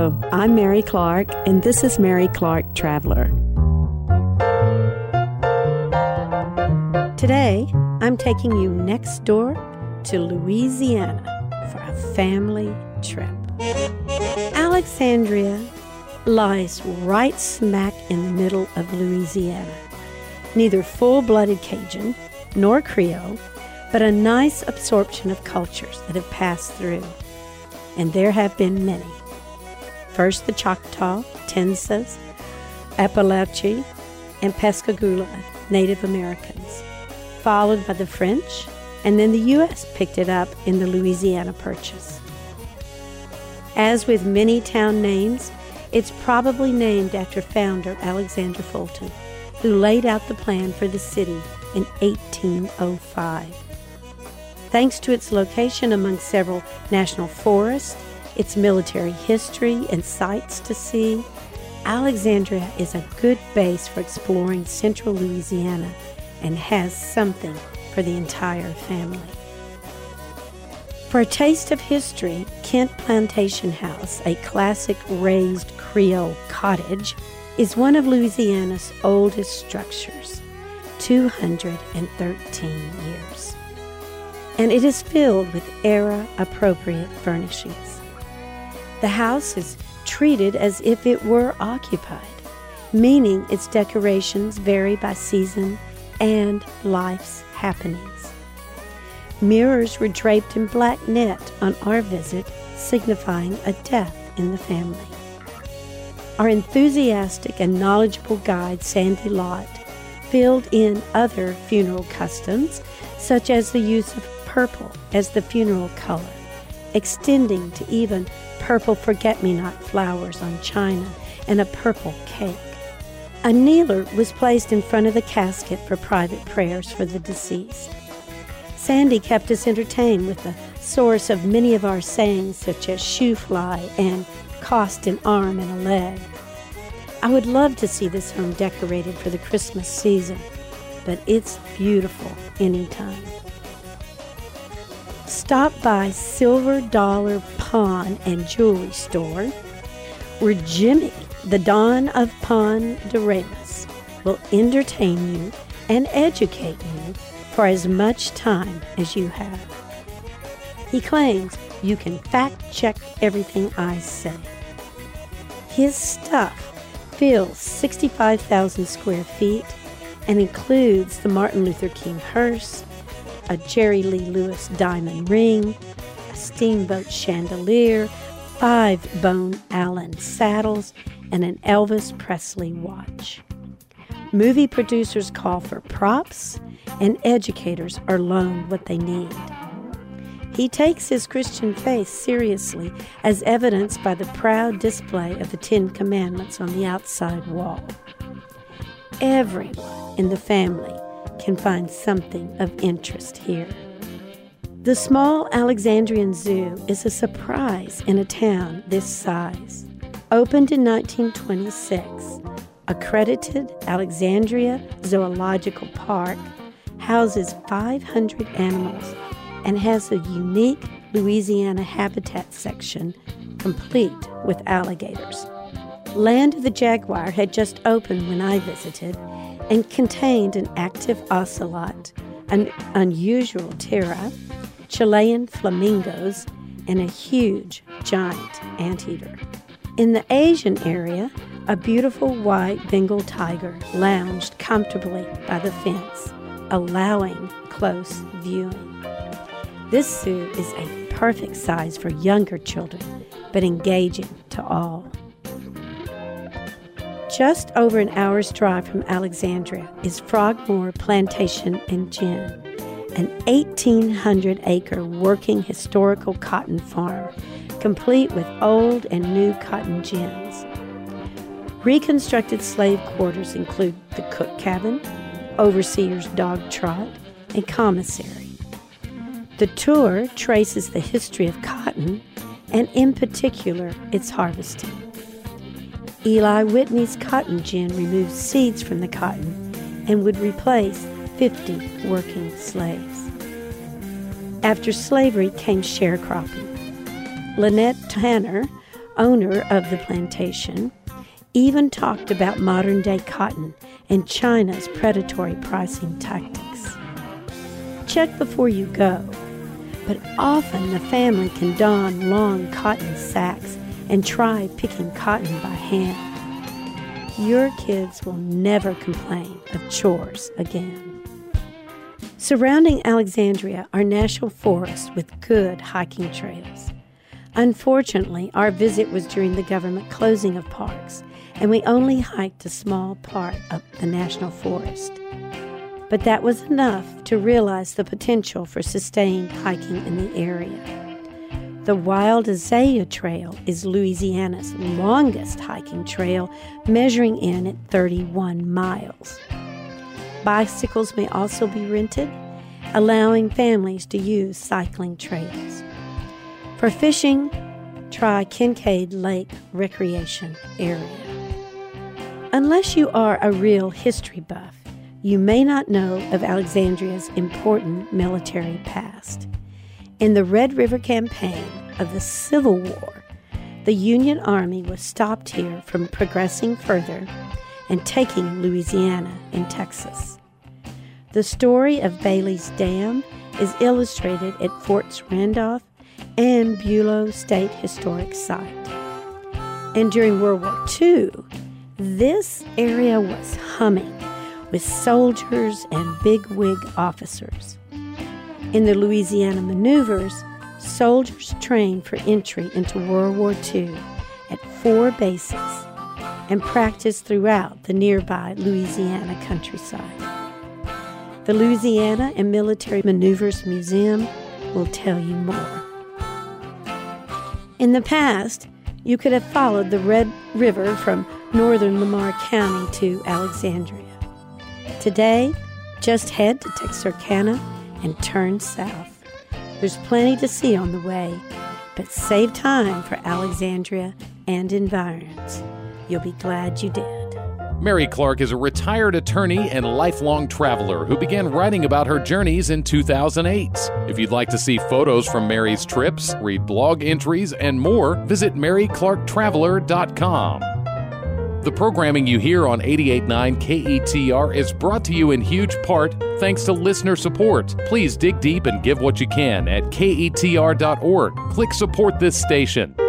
Hello, I'm Mary Clark, and this is Mary Clark Traveler. Today, I'm taking you next door to Louisiana for a family trip. Alexandria lies right smack in the middle of Louisiana. Neither full-blooded Cajun nor Creole, but a nice absorption of cultures that have passed through. And there have been many. First the Choctaw, Tensas, Appalachee, and Pascagoula Native Americans, followed by the French, and then the U.S. picked it up in the Louisiana Purchase. As with many town names, it's probably named after founder Alexander Fulton, who laid out the plan for the city in 1805. Thanks to its location among several national forests, its military history and sights to see, Alexandria is a good base for exploring central Louisiana and has something for the entire family. For a taste of history, Kent Plantation House, a classic raised Creole cottage, is one of Louisiana's oldest structures, 213 years. And it is filled with era-appropriate furnishings. The house is treated as if it were occupied, meaning its decorations vary by season and life's happenings. Mirrors were draped in black net on our visit, signifying a death in the family. Our enthusiastic and knowledgeable guide, Sandy Lott, filled in other funeral customs, such as the use of purple as the funeral color, extending to even purple forget-me-not flowers on china and a purple cake. A kneeler was placed in front of the casket for private prayers for the deceased. Sandy kept us entertained with the source of many of our sayings, such as shoe fly and cost an arm and a leg. I would love to see this home decorated for the Christmas season, but it's beautiful anytime. Stop by Silver Dollar Pawn and Jewelry Store, where Jimmy, the Don of Ponderemus, will entertain you and educate you for as much time as you have. He claims you can fact-check everything I say. His stuff fills 65,000 square feet and includes the Martin Luther King hearse, a Jerry Lee Lewis diamond ring, a steamboat chandelier, 5 Bone Allen saddles, and an Elvis Presley watch. Movie producers call for props, and educators are loaned what they need. He takes his Christian faith seriously, as evidenced by the proud display of the 10 Commandments on the outside wall. Everyone in the family can find something of interest here. The small Alexandrian Zoo is a surprise in a town this size. Opened in 1926, accredited Alexandria Zoological Park houses 500 animals and has a unique Louisiana habitat section complete with alligators. Land of the Jaguar had just opened when I visited and contained an active ocelot, an unusual tera, Chilean flamingos, and a huge giant anteater. In the Asian area, a beautiful white Bengal tiger lounged comfortably by the fence, allowing close viewing. This zoo is a perfect size for younger children, but engaging to all. Just over an hour's drive from Alexandria is Frogmore Plantation and Gin, an 1,800-acre working historical cotton farm, complete with old and new cotton gins. Reconstructed slave quarters include the cook cabin, overseer's dog trot, and commissary. The tour traces the history of cotton, and in particular, its harvesting. Eli Whitney's cotton gin removed seeds from the cotton and would replace 50 working slaves. After slavery came sharecropping. Lynette Tanner, owner of the plantation, even talked about modern-day cotton and China's predatory pricing tactics. Check before you go, but often the family can don long cotton sacks and try picking cotton by hand. Your kids will never complain of chores again. Surrounding Alexandria are national forests with good hiking trails. Unfortunately, our visit was during the government closing of parks, and we only hiked a small part of the national forest. But that was enough to realize the potential for sustained hiking in the area. The Wild Azalea Trail is Louisiana's longest hiking trail, measuring in at 31 miles. Bicycles may also be rented, allowing families to use cycling trails. For fishing, try Kincaid Lake Recreation Area. Unless you are a real history buff, you may not know of Alexandria's important military past. In the Red River Campaign of the Civil War, the Union Army was stopped here from progressing further and taking Louisiana and Texas. The story of Bailey's Dam is illustrated at Forts Randolph and Bulow State Historic Site. And during World War II, this area was humming with soldiers and bigwig officers. In the Louisiana maneuvers, soldiers trained for entry into World War II at 4 bases and practiced throughout the nearby Louisiana countryside. The Louisiana and Military Maneuvers Museum will tell you more. In the past, you could have followed the Red River from northern Lamar County to Alexandria. Today, just head to Texarkana and turn south. There's plenty to see on the way, but save time for Alexandria and environs. You'll be glad you did. Mary Clark is a retired attorney and lifelong traveler who began writing about her journeys in 2008. If you'd like to see photos from Mary's trips, read blog entries, and more, visit MaryClarkTraveler.com. The programming you hear on 88.9 KETR is brought to you in huge part thanks to listener support. Please dig deep and give what you can at KETR.org. Click Support this station.